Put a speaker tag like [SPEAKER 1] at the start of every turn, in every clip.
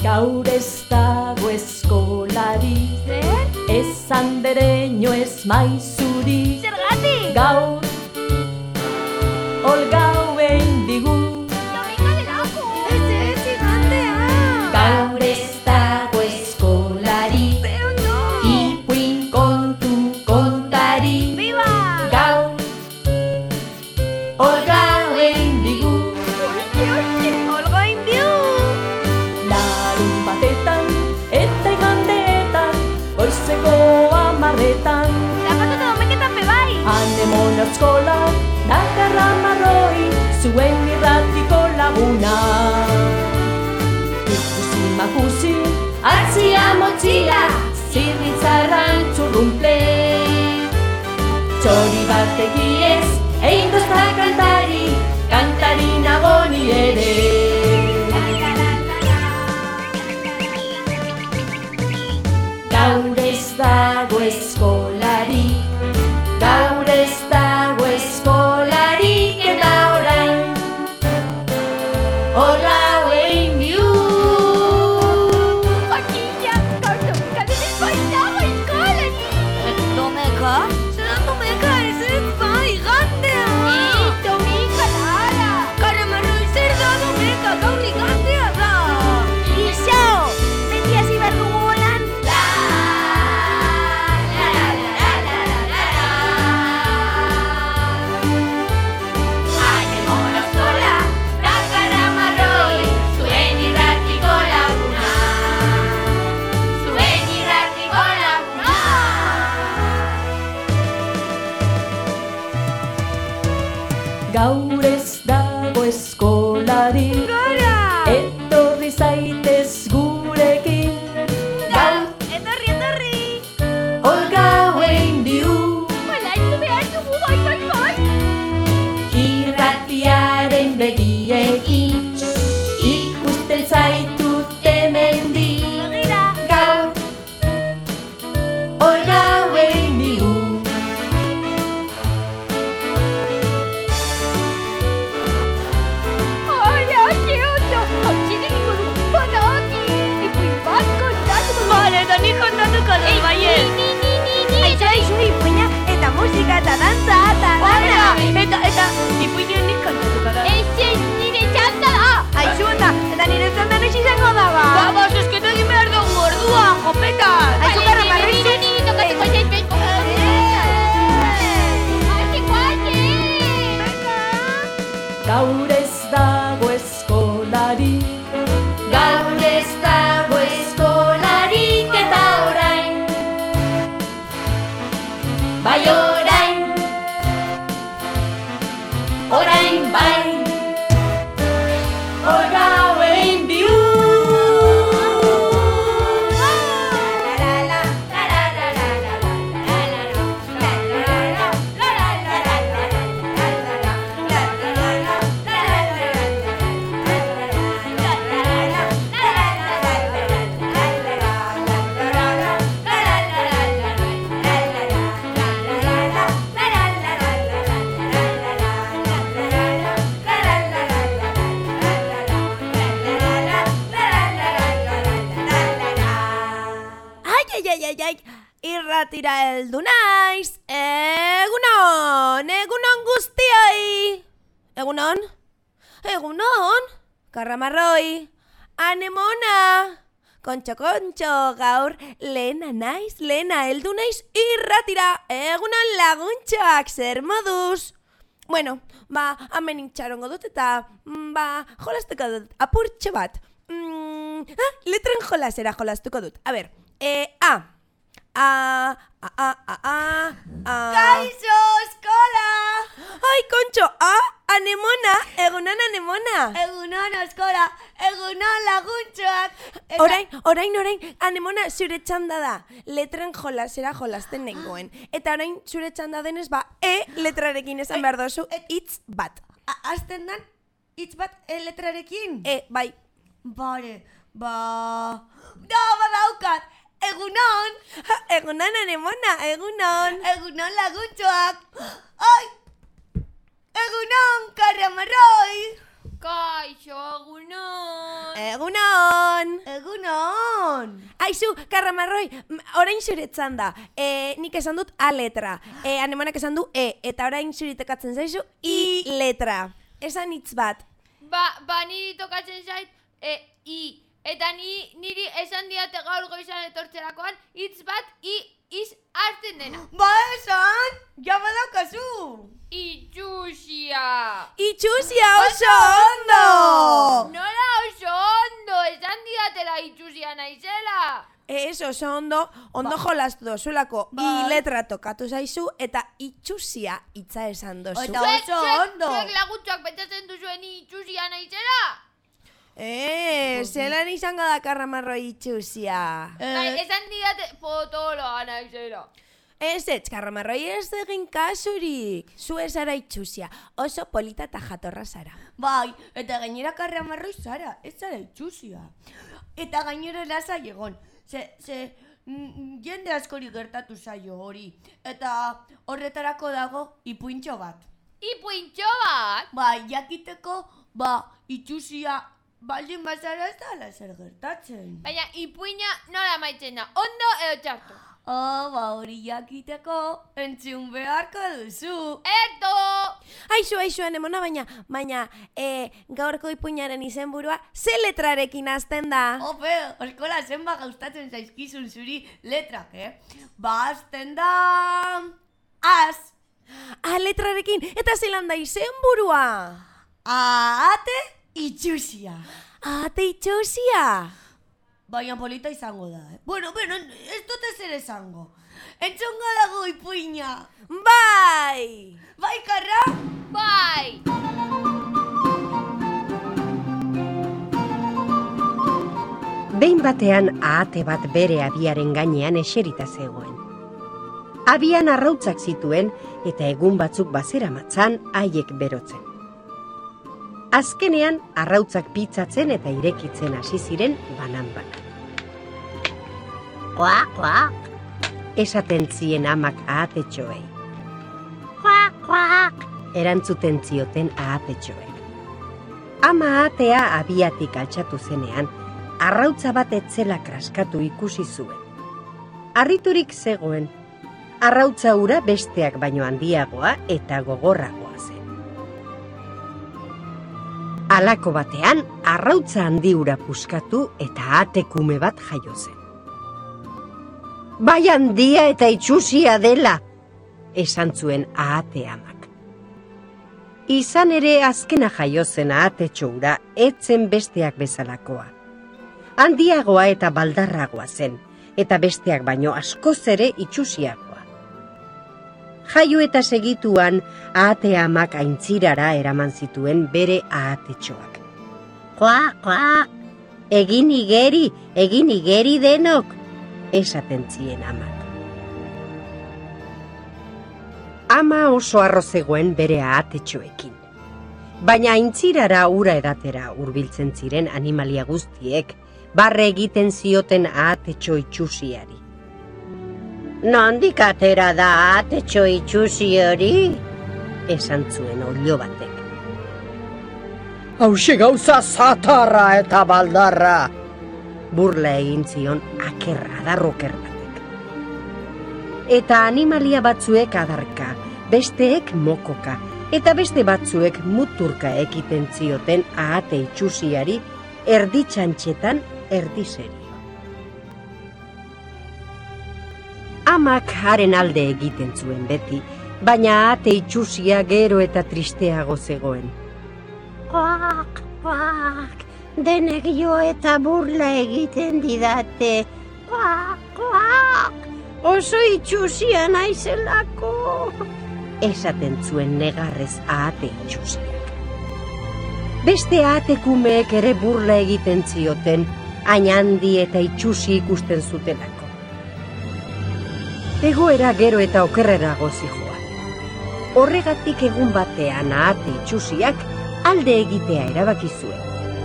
[SPEAKER 1] Gaur ez dago eskolari, ez andereño ez maizuri.
[SPEAKER 2] Zergatik?
[SPEAKER 1] Gaur, olgauen digu.
[SPEAKER 2] Domingo de lago. Ez, igandea.
[SPEAKER 1] Gaur ez dago eskolari,
[SPEAKER 2] Pero no.
[SPEAKER 1] ipuin kontu kontari.
[SPEAKER 2] Viva.
[SPEAKER 1] Gaur, olgauen digu.
[SPEAKER 2] Olgoin diu.
[SPEAKER 1] Larun batetan eta igandeetan, goizeko 10:00.
[SPEAKER 2] Zapatu domeketan bebai.
[SPEAKER 1] Anemona eskola, dakarra marroi, zuen irratiko laguna. Ikusi makusi, atzia motxila, zirritzarran txurrumple. Txori bat egiez, egin dozta kantari, kantari nagoni ere. Gaur ez dago eskolari, gaur ez dago eskolarik eta orain olgauen diu.
[SPEAKER 2] Jakina, gaur domekaren ez baitago eskolan. Domeka? Zeran domeka ez bai, igandea. Domeka lara. Karamarroi zer da domeka, gaur igandea da. Iso, beti hasi behar dugu holan.
[SPEAKER 1] Anemona eskola, dakarra marroi, zuen irratiko laguna. Zuen irratiko laguna. Gaur ez dago eskolari,
[SPEAKER 2] Gara!
[SPEAKER 1] etorri zaitez gurekin. Gaur
[SPEAKER 2] Etorri.
[SPEAKER 1] olgauen diu.
[SPEAKER 2] Hala, ez behar dugu, bai.
[SPEAKER 1] Irratiaren begiekin ikusten zaitut hemendik.
[SPEAKER 2] Begira.
[SPEAKER 1] Gaur olgauen diu.
[SPEAKER 2] Hala, que ondo. Hautsire ingo dugu, badaki. Ipuin bat kontatuko dugu. Bale, eta nik kontatuko dut, baiet. Aizu, ipuina, eta musika, eta dantza, eta dana. Eta ipuina nik kontatuko dut. Ez, nire txanda da. Aizu, eta nire txanda noiz izango da, ba. Ba, zuzketu egin behar dugu orduan, jopetan. Aizu, karra, marroi zuz. Nire tokatuko zait beko.
[SPEAKER 1] Gaur ez dago eskolari, gaur ez dago eskolarik eta orain. Bai orain, orain bai, olgauen diu.
[SPEAKER 2] Ai, irratira heldu naiz. Egunon guztioi. Egunon, karramarroi, anemona, kontxo, gaur lehena heldu naiz irratira. Egunon laguntxoak, zer moduz? Bueno, hemen itxarongo dut eta, jolastuko dut, apurtxo bat. Letren jolasera jolastuko dut. A ber, Kaixo, eskola! Ai, kontxo, anemona, egunon anemona. Egunon, eskola, egunon laguntxoak. Orain, anemona zure txanda da. Letren jolasera jolasten nengoen. Eta orain zure txanda denez, letrarekin esan behar dozu, hitz bat. Azten dan, hitz bat letrarekin? Bai. Bare, badaukat. Egunon! Egunon, anemona, egunon! Egunon laguntxoak! Ai! Egunon, karramarroi!
[SPEAKER 3] Kaixo, egunon!
[SPEAKER 2] Egunon!
[SPEAKER 3] on!
[SPEAKER 4] Aizu, Karramarroi, orain zuretzan da. Nik esan dut A letra. Anemanak esan du E, eta orain zuritekatzen zaizu I letra. Esan hitz bat.
[SPEAKER 2] Ba, niri tokatzen zait I. Eta niri esan diate gaur goizan etortzerakoan hitz bat iz hartzen dena.
[SPEAKER 3] Ba esan, ja badaukazu!
[SPEAKER 2] Itxusia!
[SPEAKER 4] Itxusia oso ondo!
[SPEAKER 2] Nola oso ondo, esan diatela itxusia naizela.
[SPEAKER 4] Ez oso ondo jolastu dozuelako. I letra tokatu zaizu eta itxusia hitza esan dozu.
[SPEAKER 3] Eta oso ondo!
[SPEAKER 2] Zuek lagutxoak pentsatzen duzuen itxusia naizela?
[SPEAKER 4] Zelan izango da Karramarroi itxusia?
[SPEAKER 2] Esan diate potoloa naizela.
[SPEAKER 4] Ez, Karramarroi ez egin kasurik. Zu ez zara itxusia, oso polita eta jatorra zara.
[SPEAKER 3] Bai, eta gainera Karramarroi zara, ez zara itxusia. Eta gainera lasai egon. Jende askori gertatu zaio hori. Eta horretarako dago ipuintxo bat.
[SPEAKER 2] Ipuintxo bat?
[SPEAKER 3] Bai, jakiteko, itxusia baldin bazara ez da zer gertatzen.
[SPEAKER 2] Baina ipuina nola maitzen da, ondo edo txarto?
[SPEAKER 3] Hori jakiteko entzun beharko duzu.
[SPEAKER 2] Erto!
[SPEAKER 4] Aizu, anemona, baina gaurko ipuinaren izenburua ze letrarekin hasten da?
[SPEAKER 3] Ope, eskola zenba gustatzen zaizkizun zuri letrak, hasten da... Az!
[SPEAKER 4] A letrarekin, eta zelan da izenburua?
[SPEAKER 3] Ate itxusia.
[SPEAKER 4] Ate itxusia?
[SPEAKER 3] Baina polita izango da, Bueno, ez dut ezer esango. Entzongo dago ipuina.
[SPEAKER 4] Bai!
[SPEAKER 3] Bai, Karra?
[SPEAKER 2] Bai!
[SPEAKER 5] Behin batean ahate bat bere abiaren gainean eserita zegoen. Abian arrautzak zituen eta egun batzuk bazeramatzan haiek berotzen. Azkenean arrautzak pitzatzen eta irekitzen hasi ziren banan-banan. Kuak, kuak, esaten zien amak ahatetxoei. Kuak, kuak, erantzuten zioten ahatetxoek. Ama ahatea abiatik altxatu zenean, arrautza bat etzela kraskatu ikusi zuen. Harriturik zegoen, arrautza hura besteak baino handiagoa eta gogorragoa zen. Halako batean, arrautza handi hura puskatu eta ahate-kume bat jaio zen. Bai handia eta itxusia dela, esan zuen ahate amak. Izan ere azkena jaio zen ahatetxo hura etzen besteak bezalakoa. Handiagoa eta baldarragoa zen, eta besteak baino askoz ere itxusiagoa. Jaio eta segituan ahate amak aintzirara eraman zituen bere ahatetxoak. Kuak, kuak, egin igeri denok, esaten zien amak. Ama oso harro zegoen bere ahatetxoekin. Baina aintzirara ura edatera hurbiltzen ziren animalia guztiek, barre egiten zioten ahatetxo itxusiari. Nondik atera da ahatetxo itxusi hori? Esan zuen olio batek. Hauxe gauza zatarra eta baldarra, burla egin zion adarroker batek. Eta animalia batzuek adarka, besteek mokoka, eta beste batzuek muturka ekiten zioten ahate itxusiari erdi txantxetan erdi serio. Amak haren alde egiten zuen beti, baina ahate itxusia gero eta tristeago zegoen. Kuak, kuak, denek jo eta burla egiten didate. Kuak, kuak, oso itxusia naizelako. Esaten zuen negarrez ahate itxusiak. Beste ahate-kumeek ere burla egiten zioten, hain handi eta itxusi ikusten zutelako. Egoera gero eta okerrerago zijoa. Horregatik egun batean ahate itxusiak alde egitea erabaki zuen.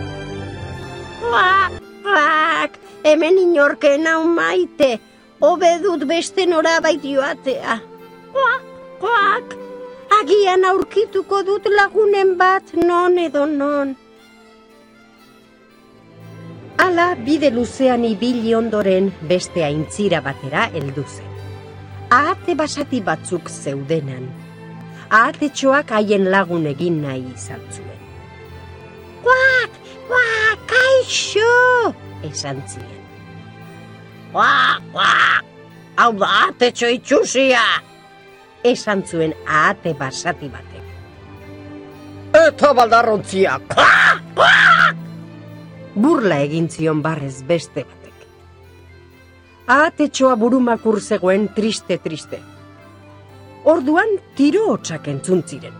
[SPEAKER 5] Kuak, kuak, hemen inorken hau maite, hobe dut beste norabait joatea. Kuak, kuak, agian aurkituko dut lagunen bat non edo non. Hala, bide luzean ibili ondoren beste aintzira batera heldu zen. Ahate basati batzuk zeudenan. Ahatetxoak haien lagun egin nahi izan zuen. Kuak, kuak, kaixo, esan zien. Kuak, kuak, hau da ahatetxo itxusia, esan zuen ahate basati batek. Eta baldarrontzia, kuak, kuak! Burla egin zion barrez beste batek. Ahatetxoa burumakur zegoen triste. Orduan tiro hotsak entzun ziren.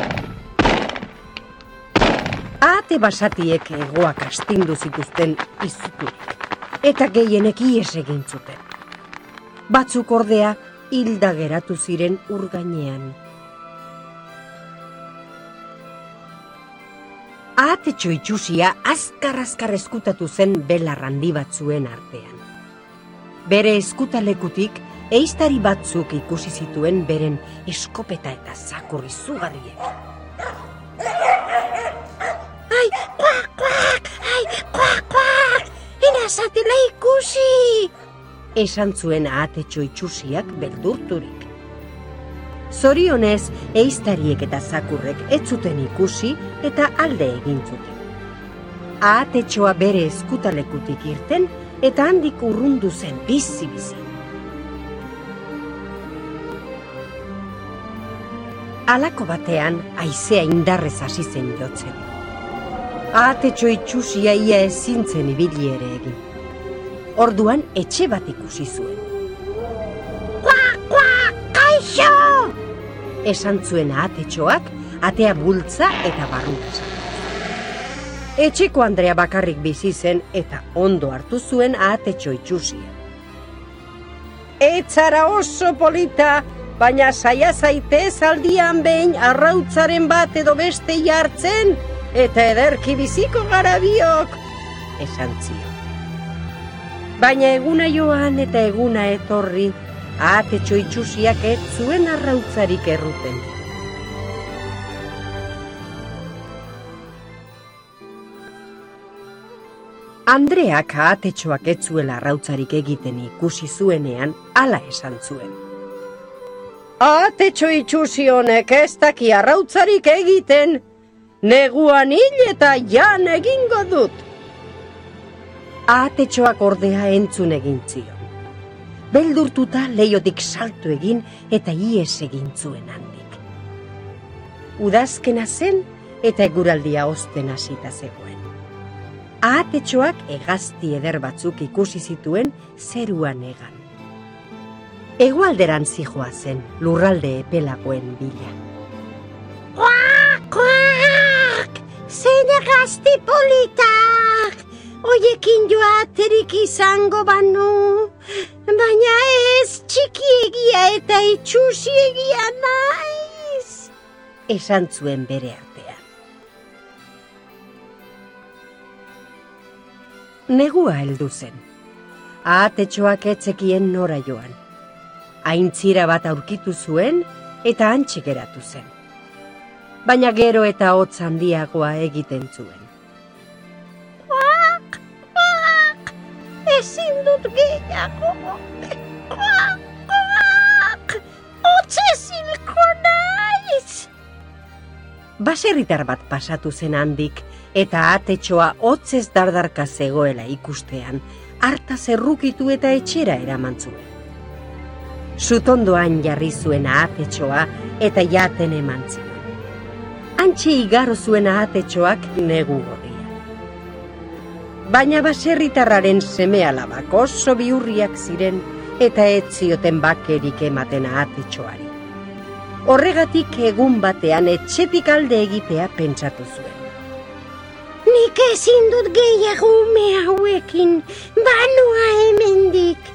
[SPEAKER 5] Ahate basatiek hegoak astindu zituzten izuturik, eta gehienek ihes egin zuten. Batzuk ordea hilda geratu ziren ur gainean. Ahatetxo itxusia azkar eskutatu zen belar handi batzuen artean. Bere eskutalekutik ehiztari batzuk ikusi zituen beren eskopeta eta zakur izugarriek. Ai, kuak, kuak, ai, kuak, kuak, inazatela ikusi! Esan zuen ahatetxo itxusiak beldurturik. Zorionez, ehiztariek eta zakurrek ez zuten ikusi eta alde egin zuten. Ahatetxoa bere eskutalekutik irten eta handik urrundu zen bizi-bizi. Halako batean, haizea indarrez hasi zen jotzen. Ahatetxo itxusia ia ezin zen ibili ere egin. Orduan etxe bat ikusi zuen. Kuak, kuak, kaixo! Esan zuen ahatetxoak, atea bultza eta barrura sartu. Etxeko Andrea bakarrik bizi zen eta ondo hartu zuen ahatetxo itxusia. Etzara oso polita, baina saia zaitez aldian behin arrautzaren bat edo beste jartzen, eta ederki biziko gara biok, esan zion. Baina eguna joan eta eguna etorri, ahatetxo itxusiak ez zuen arrautzarik erruten. Andreak ahatetxoak ez zuela arrautzarik egiten ikusi zuenean, hala esan zuen. Ahatetxo itxusi honek ez daki arrautzarik egiten, neguan hil eta jan egingo dut. Ahatetxoak ordea entzun egin zion. Beldurtuta leiotik salto egin eta ihes egin zuen handik. Udazkena zen eta eguraldia osten hasita zegoen. Ahatetxoak hegazti eder batzuk ikusi zituen zeruan hegan. Hegoalderan zijoa zen lurralde epelagoen bila. Kuak, kuak! Zein hegazti politak! Oiekin joaterik izango banu, baina ez txikiegia eta itxusiegia naiz, esan zuen bere artean. Negua heldu zen. Ahatetxoak ez zekien nora joan. Aintzira bat aurkitu zuen eta hantxe geratu zen. Baina gero eta hotz handiagoa egiten zuen. Ezin dut gehiago. Kuak, kuak, otzezilko naiz. Baserritar bat pasatu zen handik, eta ahatetxoa hotzez dardarka zegoela ikustean, harta zerrukitu eta etxera eraman zuen. Sutondoan jarri zuen ahatetxoa eta jaten eman zion. Hantxe igaro zuen ahatetxoak negu gorria. Baina baserritarraren seme-alabak oso bihurriak ziren eta ez zioten bakerik ematen ahatetxoari. Horregatik egun batean etxetik alde egitea pentsatu zuen. Nik ezin dut gehiago ume hauekin, banua hemendik.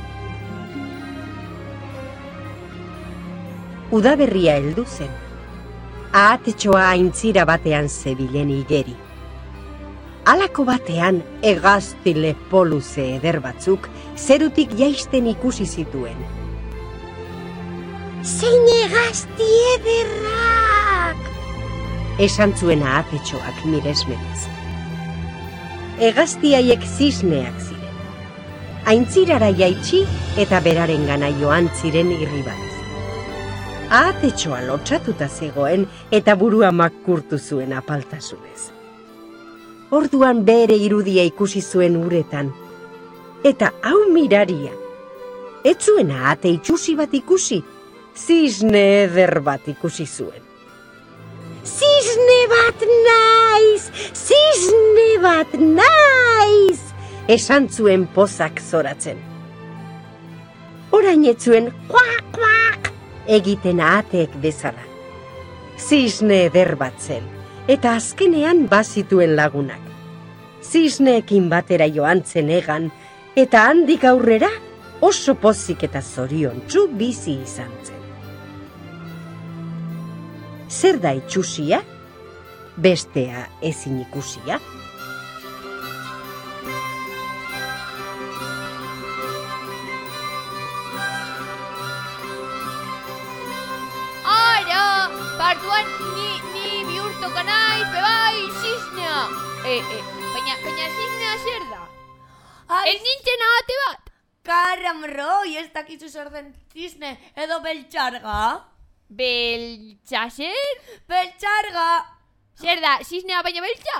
[SPEAKER 5] Udaberria heldu zen. Ahatetxoa aintzira batean zebilen igeri. Halako batean hegazti lepoluze eder batzuk zerutik jaisten ikusi zituen. Zein hegazti ederrak! Esan zuen ahatetxoak miresmenez. hegaztiaiek zisneak ziren. Aintzirara jaitsi eta beraren gana joan ziren irribarrez. Ahatetxoa lotsatuta zegoen eta burua makurtu zuen apaltasunez. Orduan bere irudia ikusi zuen uretan, eta hau miraria. Ez zuen ahate itxusi bat ikusi, zisne eder bat ikusi zuen. Zisne bat naiz! Zisne bat naiz! Esan zuen pozak zoratzen. Orain ez zuen kuak, kuak egiten ahateek bezala. Zisne eder bat zen, eta azkenean bazituen lagunak. Zisneekin batera joan zen egan, eta handik aurrera oso pozik eta zoriontsu bizi izan zen. Zer da itxusia? Bestea ezin ikusia?
[SPEAKER 2] Ara, partuan ni bihurtuko naiz, bebai, zisnea. Baina zisnea zer da? Ez nintzen ahate bat?
[SPEAKER 3] Karramroi, ez dakizu zer den zisne edo beltxarga?
[SPEAKER 2] Beltxaser?
[SPEAKER 3] Beltxarga!
[SPEAKER 2] Zer da, zisnea baina beltxa?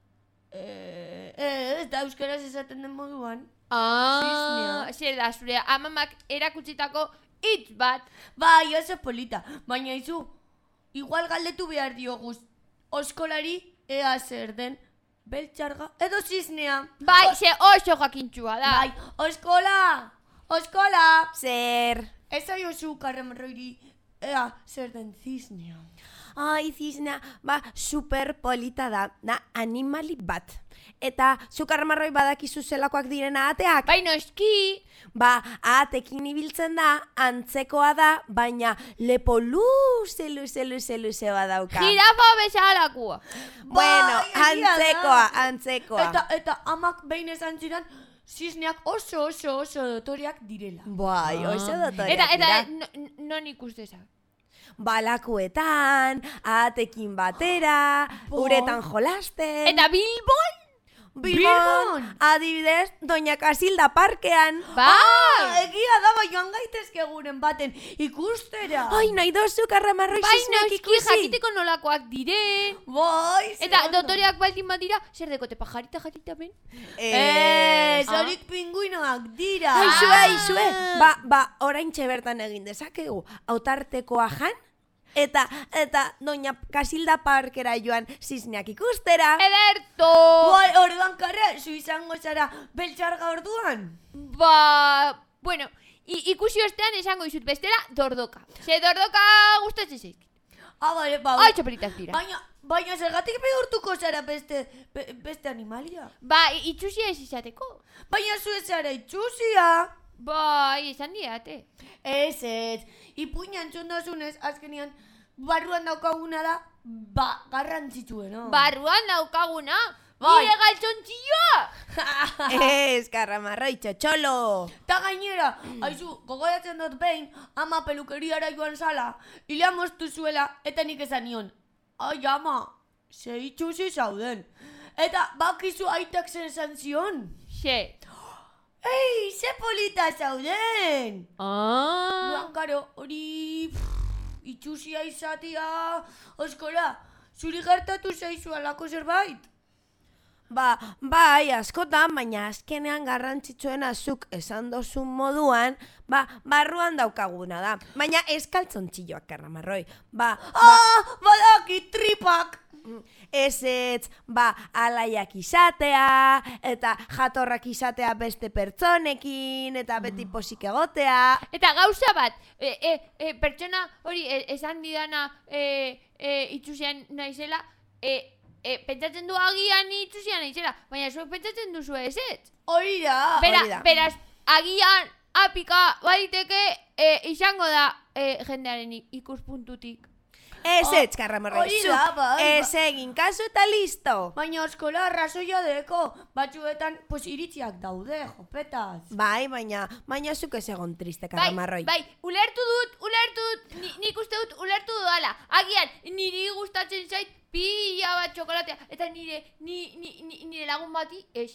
[SPEAKER 3] Ez da euskaraz esaten den moduan.
[SPEAKER 2] Ah, zer da, zure amamak erakutsitako hitz bat.
[SPEAKER 3] Bai, oso polita, baina izu, igual galdetu behar dioguz, oskolari ea zer den beltxarga edo zisnea.
[SPEAKER 2] Bai, ze oso jakintxua da.
[SPEAKER 3] Bai, oskola!
[SPEAKER 4] Zer?
[SPEAKER 3] Ez aiozu Karramroiri ea zer den zisnea.
[SPEAKER 4] Ai, zisnea, super polita da animali bat. Eta zu Karramarroi badakizu zelakoak diren ahateak?
[SPEAKER 2] Bai, noski.
[SPEAKER 4] Ahatekin ibiltzen da, antzekoa da, baina lepo luze badauka.
[SPEAKER 3] Jirafa bezalakoa.
[SPEAKER 4] Bueno,
[SPEAKER 3] Bai,
[SPEAKER 4] antzekoa.
[SPEAKER 3] Eta amak behin esan ziren, zisneak oso dotoriak direla.
[SPEAKER 4] Bai, oso dotoriak dira.
[SPEAKER 2] Eta non ikustezak?
[SPEAKER 4] Balakuetan, ahatekin batera, uretan jolasten.
[SPEAKER 2] Eta Bilbon?
[SPEAKER 4] Bilbon! Adibidez, Doña Casilda parkean.
[SPEAKER 2] Bai!
[SPEAKER 3] Egia da, joan gaitezke guren baten ikustera.
[SPEAKER 4] Ai, nahi dozu Karramarroi zisneak
[SPEAKER 2] Bai,
[SPEAKER 4] ikusi.
[SPEAKER 2] noski jakiteko nolakoak diren.
[SPEAKER 3] Bai,
[SPEAKER 2] Eta dotoreak baldin badira, zer dekote pajarita ben?
[SPEAKER 3] Zorik pinguinoak dira.
[SPEAKER 4] Aizue. Oraintxe bertan egin dezakegu. Autartekoa jan, eta Doña Casilda parkera joan zisneak ikustera.
[SPEAKER 2] Ederto!
[SPEAKER 3] Bai, orduan karra, zu izango zara beltxarga orduan?
[SPEAKER 2] Bueno, ikusi ostean esango izut bestela dordoka. Ze dordoka gustatzen zeik.
[SPEAKER 3] Bale.
[SPEAKER 2] Ai, txapelitak dira.
[SPEAKER 3] Baina zergatik bihurtuko zara beste animalia?
[SPEAKER 2] Itxusia ez izateko.
[SPEAKER 3] Baina zu ez zara itxusia.
[SPEAKER 2] Bai, esan diate.
[SPEAKER 3] Ez, ipuina entzun dozunez, azkenian, barruan daukaguna da, garrantzitsuena.
[SPEAKER 2] Barruan daukaguna?
[SPEAKER 3] Bai.
[SPEAKER 2] Nire galtzontxioa!
[SPEAKER 4] Ez, Karramarroi, txotxolo.
[SPEAKER 3] Ta gainera, aizu, gogoratzen dut behin, ama pelukeriara joan zala, hilea moztu zuela, eta nik esan nion. Ai, ama, ze itxusi zauden. Eta bakizu aitak zer esan zion.
[SPEAKER 2] Xe.
[SPEAKER 3] Ei, ze polita zauden!
[SPEAKER 2] Ah.
[SPEAKER 3] Karo, hori itxusia izatea, oskola, zuri gertatu zaizu alako zerbait?
[SPEAKER 4] Bai, askotan, baina azkenean garrantzitsuena zuk esan dozun moduan, barruan daukaguna da. Baina ez kaltzontxilloak, Karramarroi.
[SPEAKER 3] Badaki, tripak!
[SPEAKER 4] Ez, alaiak izatea, eta jatorrak izatea beste pertsonekin, eta beti posik egotea.
[SPEAKER 2] Eta gauza bat, pertsona hori esan didana itxusian naizela, pentsatzen du agian itxusian naizela, baina zuek pentsatzen duzu ez ez?
[SPEAKER 3] Hori da!
[SPEAKER 2] Beraz, agian apika baliteke izango da jendearen ikuspuntutik.
[SPEAKER 4] Ez, Karramarroi,
[SPEAKER 3] hori da, bai,
[SPEAKER 4] ez egin kasu eta listo.
[SPEAKER 3] Baina eskola arrazoia deko, batzuetan, pues iritziak daude, jopetaz.
[SPEAKER 4] Bai, baina zuk ez egon triste, Karramarroi.
[SPEAKER 2] Bai, ulertu dut, nik uste dut ulertu dudala. Agian, niri gustatzen zait pila bat txokolatea, eta nire lagun bati ez.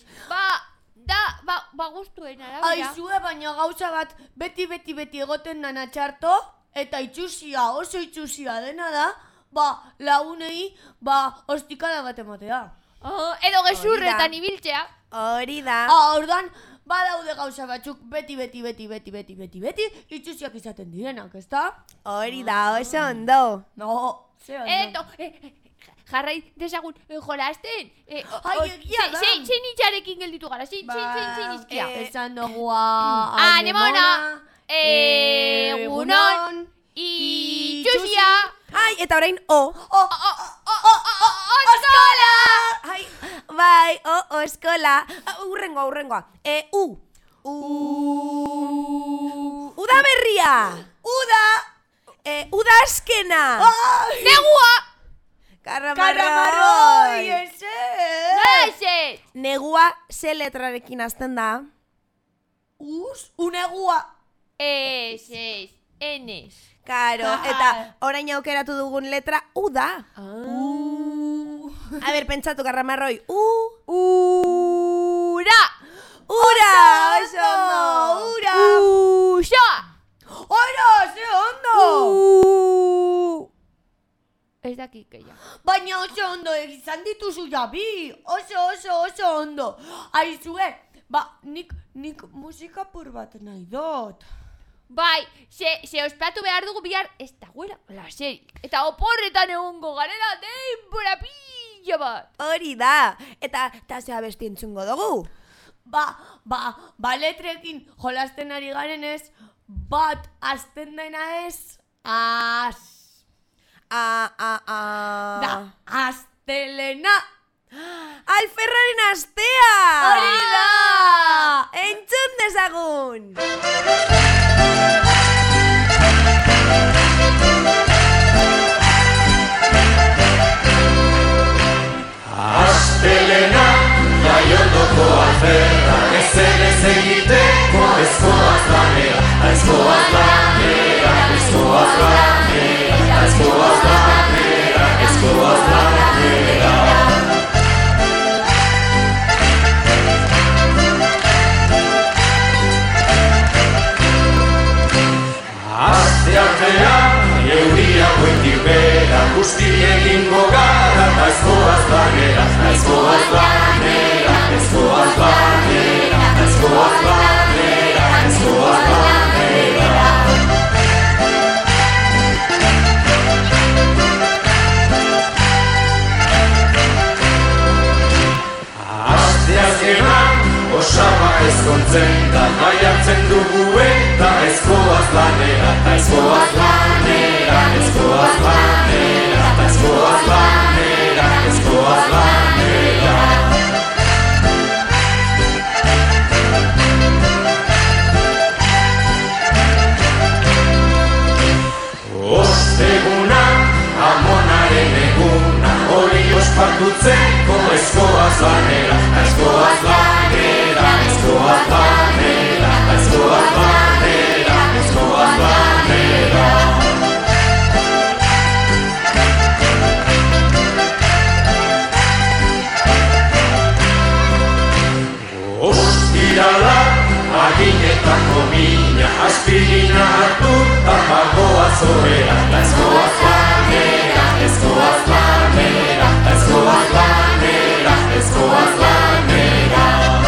[SPEAKER 2] Gustuen arabera.
[SPEAKER 3] Aizue, baina gauza bat beti egoten dana txarto, eta itxusia, oso itxusia dena da, lagunei, ostikada bat ematea.
[SPEAKER 2] Edo gezurretan ibiltzea.
[SPEAKER 4] Hori da.
[SPEAKER 3] Ordan, badaude gauza batzuk beti itxusiak izaten direnak, ezta?
[SPEAKER 4] Hori da, oso ondo.
[SPEAKER 3] No, ze ondo.
[SPEAKER 2] Jarrai dezagun jolasten.
[SPEAKER 3] Egia da.
[SPEAKER 2] Zein itxarekin gelditu gara, zein izkia.
[SPEAKER 3] Esan dugua,
[SPEAKER 2] anemona, egunon, itxusia.
[SPEAKER 4] Ai, eta orain o.
[SPEAKER 2] Oskola!
[SPEAKER 4] Ai, bai, eskola. Urrengoa. Uda berria. Uda askena.
[SPEAKER 2] Negua!
[SPEAKER 4] Karramarroi.
[SPEAKER 2] Ese!
[SPEAKER 4] Negua ze letrarekin hasten da?
[SPEAKER 3] Unegua.
[SPEAKER 2] Ez, enez.
[SPEAKER 4] Karo, eta orain aukeratu dugun letra U da. A ber, pentsatu, Karramarroi.
[SPEAKER 2] Ura!
[SPEAKER 4] Oso ondo.
[SPEAKER 3] Ura.
[SPEAKER 2] Uxa!
[SPEAKER 3] Ora, ze ondo.
[SPEAKER 2] Ez dakik gehiago.
[SPEAKER 3] Baina oso ondo izan dituzu jabi. Oso ondo. Aizue, nik musika pur bat nahi dut.
[SPEAKER 2] Bai, ze ospatu behar dugu bihar ez dagoela laserik. Eta oporretan egongo garela denbora pila bat.
[SPEAKER 4] Hori da. Eta zea besti entzungo dugu.
[SPEAKER 3] Letrekin jolasten ari garen ez, bat azten dena ez, Da, astelena.
[SPEAKER 4] Alferraren astea!
[SPEAKER 3] Hori da!
[SPEAKER 4] Entzun dezagun!
[SPEAKER 6] Astelena, jaiotoko alferra, ez egiteko ezkoaz lanera, ezkoaz lanera, ezkoaz lanera, ezkoaz lanera, ezkoaz lanera. Asteartean, euria goitik bera, guzti egingo gara, ta ezkoaz lanera, ezkoaz lanera, ezkoaz lanera, ezkoaz lanera, ezkoaz lanera. Asteazkenan, osaba ezkontzen da, gai hartzen dugu eta ezkoaz lanera, ta ezkoaz lanera, ezkoaz lanera, ta ezkoaz lanera, ezkoaz lanera. Osteguna, amonaren eguna, hori ospartutzeko ezkoaz lanera, ezkoaz lanera, ezkoaz lanera, ezkoaz lanera, ezkoaz lanera. Ostirala, aginetako mina, aspirina hartu, tapagoa zoera, ezkoaz lanera, ezkoaz lanera, ezkoaz lanera, ezkoaz lanera.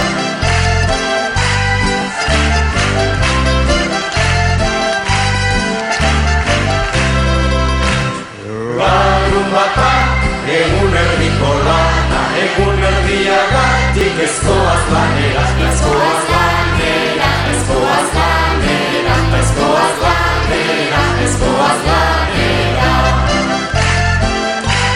[SPEAKER 6] Larun bata, egun erdiko lana, egun erdiagatik ezkoaz lanera, ezkoaz lanera, ezkoaz lanera, ezkoaz lanera, ezkoaz lanera.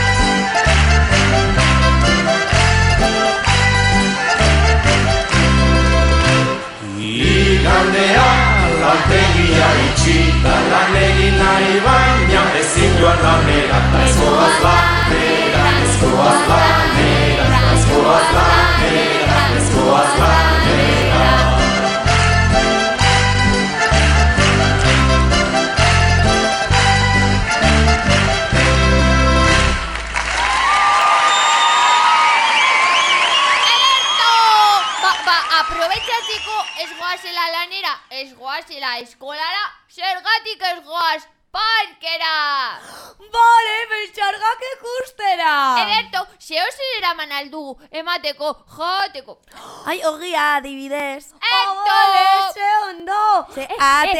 [SPEAKER 2] Aprobetxatzeko ez goazela lanera, ez goazela eskolara, zergatik ez goaz parkera.
[SPEAKER 3] Bale, betxargak ikustera.
[SPEAKER 2] Ederto, zeo zer eraman aldugu, emateko, jateko.
[SPEAKER 4] Ai, ogia, adibidez.
[SPEAKER 3] Bale, ze ondo.
[SPEAKER 4] Ze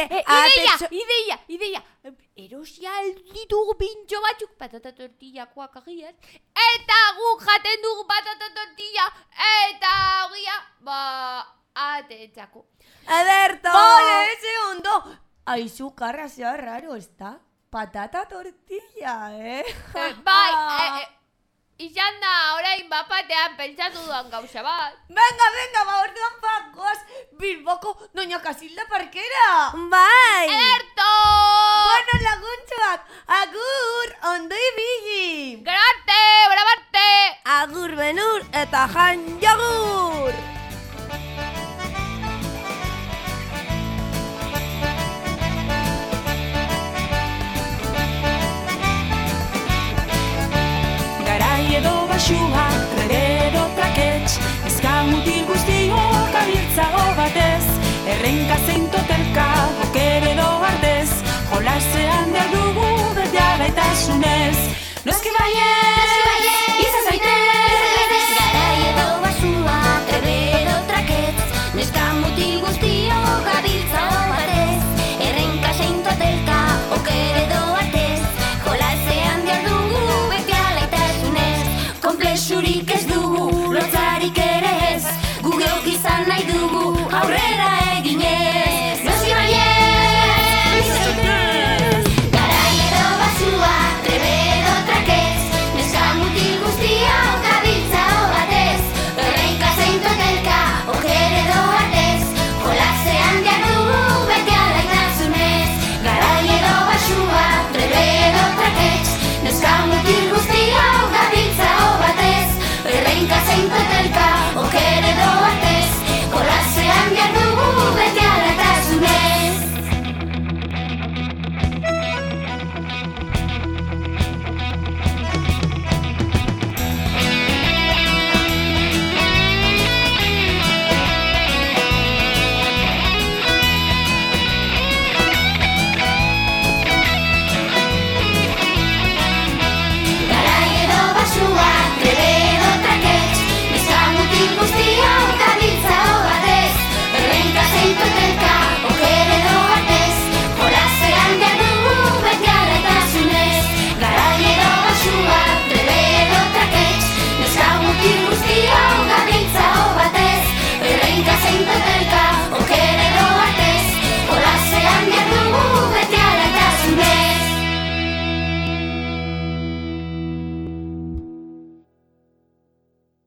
[SPEAKER 2] Ideia. Erosia ditugu pintxo batzuk, patata tortillakoak agian, eta guk jaten dugu patata tortilla, eta ogia, atetzako.
[SPEAKER 4] Ederto.
[SPEAKER 3] Bale, ze ondo. Aizu, karra zea raro, ezta? Patata tortilla,
[SPEAKER 2] Bai, izan da, orain bapatean pentsatu duan gauza bat.
[SPEAKER 3] Venga, orduan bagoaz Bilboko Doña Casilda parkera.
[SPEAKER 4] Bai.
[SPEAKER 2] Ederto!
[SPEAKER 3] Bueno, laguntxoak, agur, ondo ibili.
[SPEAKER 2] Gerarte, brabarte!
[SPEAKER 4] Agur benur eta jan jagur.
[SPEAKER 7] Edo basua, edo trakets, ezkamutil guztiok abiltzago batez, errenka zein totelka, oker edo ardez, jolasean behar dugu bete alaitasunez. Noski baiez, izan zaitez!
[SPEAKER 8] Garai edo basua, edo trakets, ezkamutil guztiok abiltzago batez, errenka zein totelka, oker edo ardez, jolasean behar dugu bete komplexurik ez dugu, lotzarik ere ez, gu geok izan nahi du.